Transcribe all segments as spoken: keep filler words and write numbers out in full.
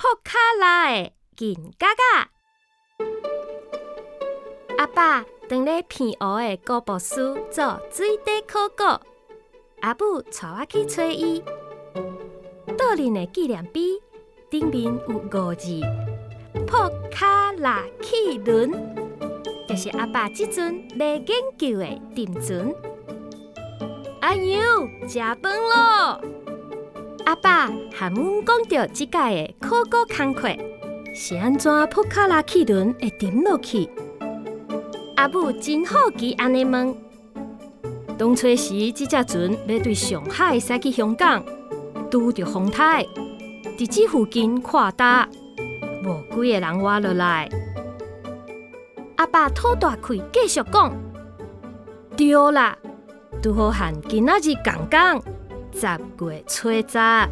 扑卡拉的银嘎嘎。阿爸当咧偏湖的古堡书做水底考古，阿母带我去找伊。倒林的纪念碑顶面有五字“扑卡拉气轮”，就是阿爸即阵咧研究的沉船。阿娘，食饭咯！阿爸含阮讲到即届的考古工课是安怎扑卡拉气轮会沉落去？阿母真好奇安尼问。当初时，即只船要对上海驶去香港，拄着风台，伫即附近看搭，无几个人活落来。阿爸吐大气，继续讲：对啦，拄好和今仔日同工，十月初十。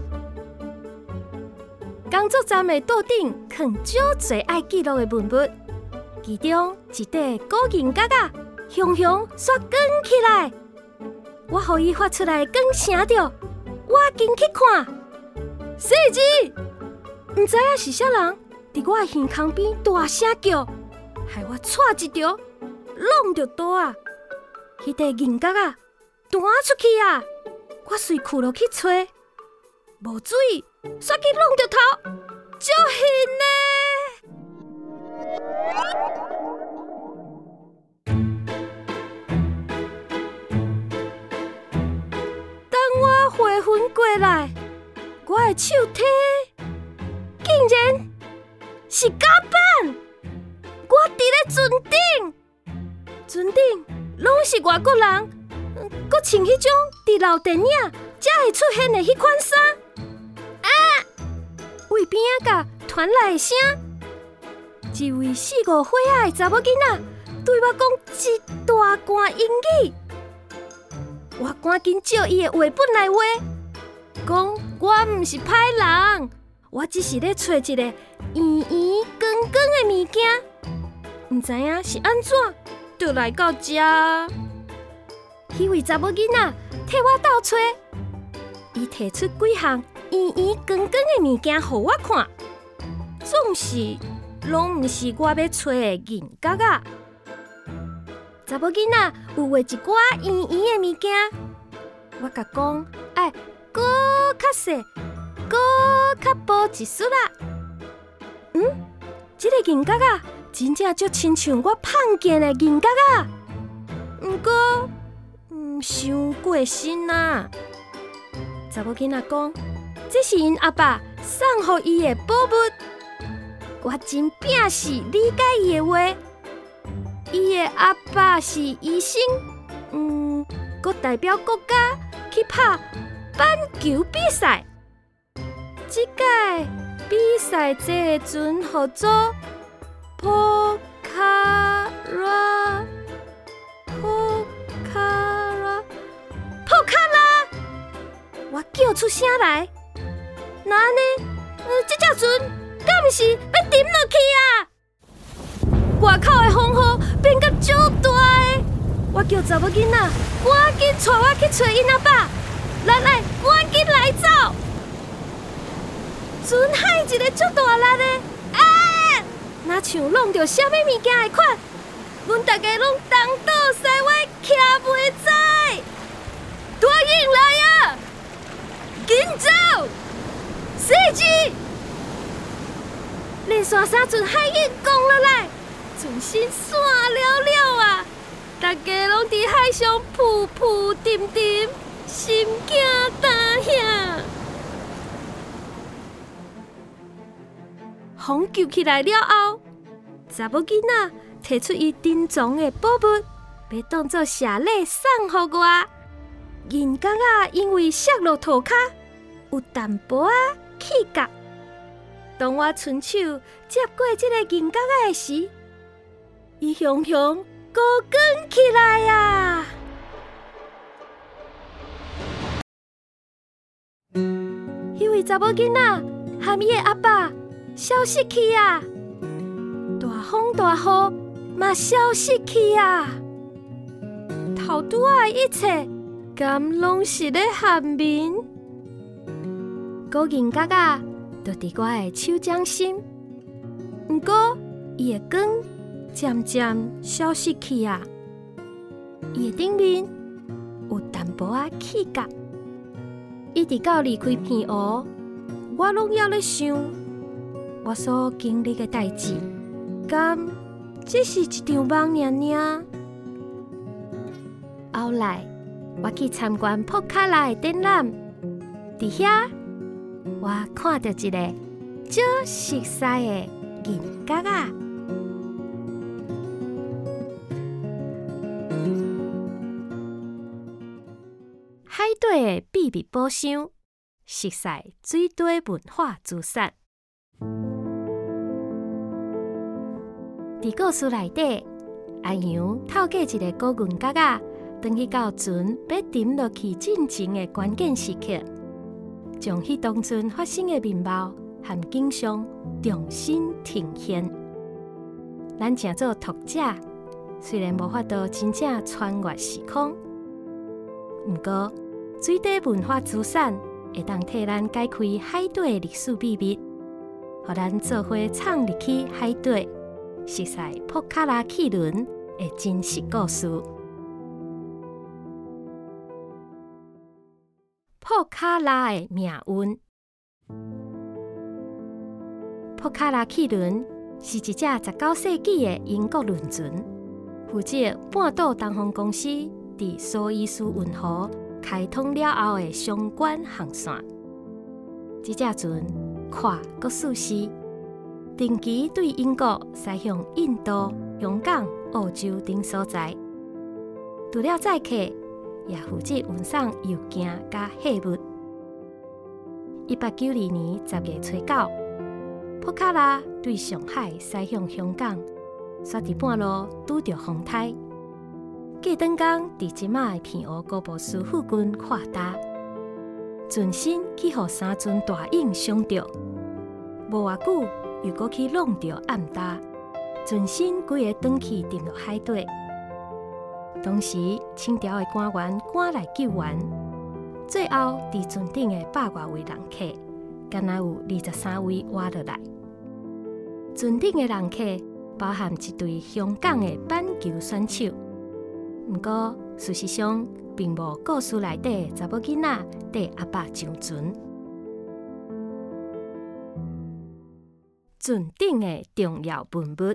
工作站的桌顶放少侪爱记录的文物，其中一块古银嘎嘎雄雄煞卷起来。我予伊发出来的光声着，我紧去看。细子，毋知影是啥人伫我的耳孔边大声叫，害我踹一条，弄着刀啊！迄块银嘎嘎弹出去啊！我随裤落去找，无水，煞去弄着头，足痕呢！等我回魂过来，我的手体竟然是甲板！我伫咧船顶，船顶拢是外国人，搁穿迄种伫老电影才会出现的迄款衫。啊！位边仔甲传来的声，一位四五岁仔的查某囡仔对我讲一大段英语。我赶紧照伊的话本来话，讲我毋是歹人，我只是咧找一个圆圆光光的物件，毋知影是安怎就来到这。迄位查某囡仔替我斗找，伊摕出几项圆圆光光的物件互我看，总是拢毋是我要找的银嘎嘎。查某囡仔有画一寡圆圆的物件，我甲讲爱搁较细，搁较薄一丝啦。嗯，这个银嘎嘎真正足亲像我碰见的银嘎嘎，毋过毋伤过身啊。查某囡仔讲，这是因阿爸送予伊的宝物。我真拼死理解伊的话。伊的阿爸是医生，嗯，佮代表国家去拍板球比赛。即届比赛这个船号做扑卡拉，扑卡拉，扑卡拉！我叫出声来，那安尼，呃，这只船敢毋是要沉落去啊？外口的风雨变甲足大的，我叫查某囡仔赶紧带我去找因阿爸，来来，赶紧来走！船海一个足大力的，啊！若像弄着啥物物件的款，阮大家拢东倒西歪，徛袂在。大英来啊！紧走！细子，连续三阵海音降落来。船身散了了啊！大家拢伫海上浮浮沉沉，心惊胆吓。风救起来了后，查某囡仔摕出伊珍藏的宝物，要当作谢礼送予我。银嘎嘎因为摔落涂骹，有淡薄仔起角。当我伸手接过这个银嘎嘎的时，伊雄雄高卷起来呀！迄位查某囡仔和伊的阿爸消失去啊！大风大雨嘛消失去啊！头拄仔的一切，敢拢是咧幻眠？古银嘎嘎就伫我的手掌心。不过，伊的光渐渐消失去啊。伊的顶面有淡薄仔气角。一直到离开片湖，我拢还咧想，我所经历的代志，敢只是一场梦尔尔。后来，我去参观普卡拉的展览，伫遐，我看到一个足熟悉的银角啊！海底的秘密宝箱，熟悉水底文化资产。伫故事内底，阿阳透过一个古银角啊，转去到船要沉落去进前的关键时刻，将迄当阵发生的面貌和景象重新呈现。咱诚做读者，虽然无法度真正穿越时空，不过水底文化资产会当替咱解开海底的历史秘密，互咱做伙闯入去海底，熟悉普卡拉汽轮的真实故事。普卡拉的命运。普卡拉汽轮是一只十九世纪的英国轮船，负责半岛东方公司伫苏伊士运河开通了后的相关航线。这只船快阁舒适，定期对英国驶向印度、香港、澳洲等所在。除了载客，也负责运送邮件甲货物。一八九二年十月初九，普卡拉对上海驶向香港，煞伫半路拄着风台。过顿工伫即马的片湖高布斯附近跨搭，船身去互三尊大影伤着，无偌久又搁去弄着暗搭，船身规个转去沉落海底。当时清朝的官员赶来救援，最后伫船顶的百外位人客，敢若有二十三位活落来。船顶的人客包含一队香港的板球选手。不过，事实上并无故事内底查某囡仔缀阿爸上船。船顶的重要文物。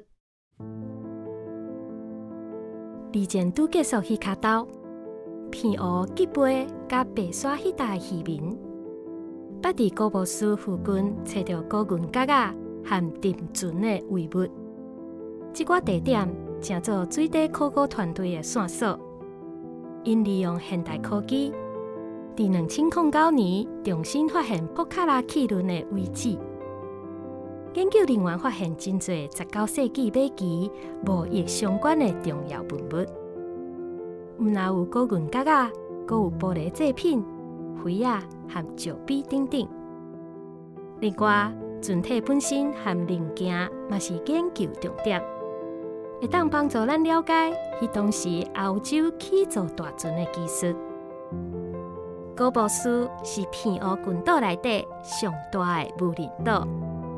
二战拄结束迄卡兜，片湖吉杯甲白沙迄带渔民，捌伫高布斯附近找到古银角仔和沉船的遗物。这寡地点正做水底考古团队的线索。因利用现代科技，伫二千零九年重新发现普卡拉汽轮的遗址。研究人员发现真侪十九世纪尾期贸易相关的重要文物，毋但有古银角仔，阁有玻璃制品、灰仔和石笔等等。另外，船体本身和零件嘛是研究重点，会当帮助咱了解迄当时欧洲起造大船的技术。高布斯是片湖群岛内底上大的无人岛。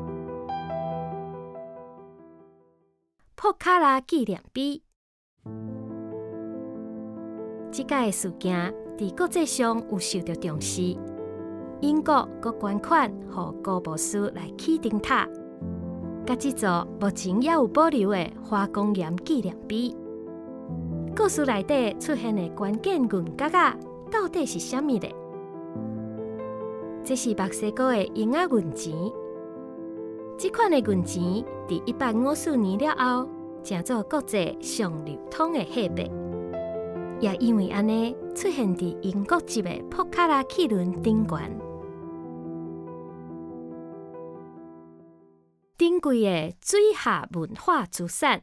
普卡拉纪念碑，这届事件伫国际上有受到重视。英国阁捐款予高布斯来起灯塔，甲这座目前也有保留的花岗岩纪念碑。故事内底出现的关键银角仔到底是啥物呢？这是墨西哥的银仔银钱。这款的银钱伫一八五四年了后，成做国际上流通的货币，也因为安尼出现伫英国籍的普卡拉汽轮顶悬。珍贵的水下文化资产，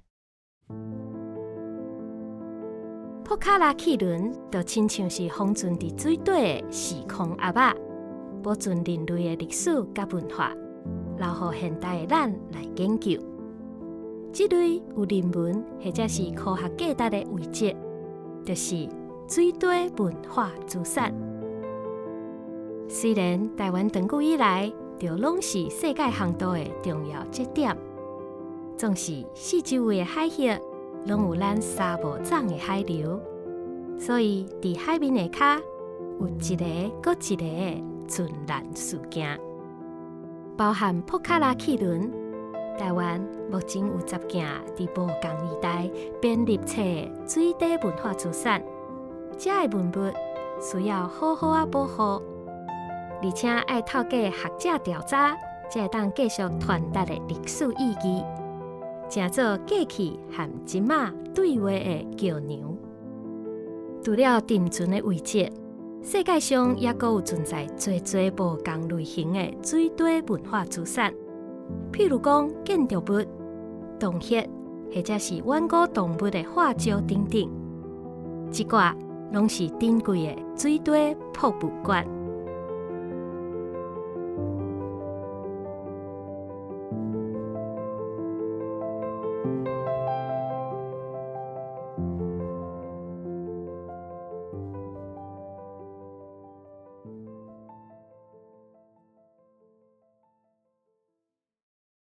普卡拉汽轮就亲像是封存伫水底的时空盒仔，保存人类的历史甲文化。留予现代的咱来研究，这类有人文或者是科学价值的遗迹，就是水底文化资产。虽然台湾长久以来就拢是世界航道的重要节点。总是四周围的海域拢有咱沙无涨的海流，所以伫海面下骹有一个搁一个的船难事件，包含普卡拉汽轮。台湾目前有十件伫无同年代编入册的水底文化资产，这的文物需要好好啊保护，而且爱透过学者调查，才会当继续传达的历史意义，成做过去和今嘛对话的桥梁。除了沉船的遗迹，世界上也阁有存在侪侪无同类型的水底文化资产。譬如讲建筑物、洞穴，或者是远古动物的化石等等，这些拢是珍贵的水底博物馆。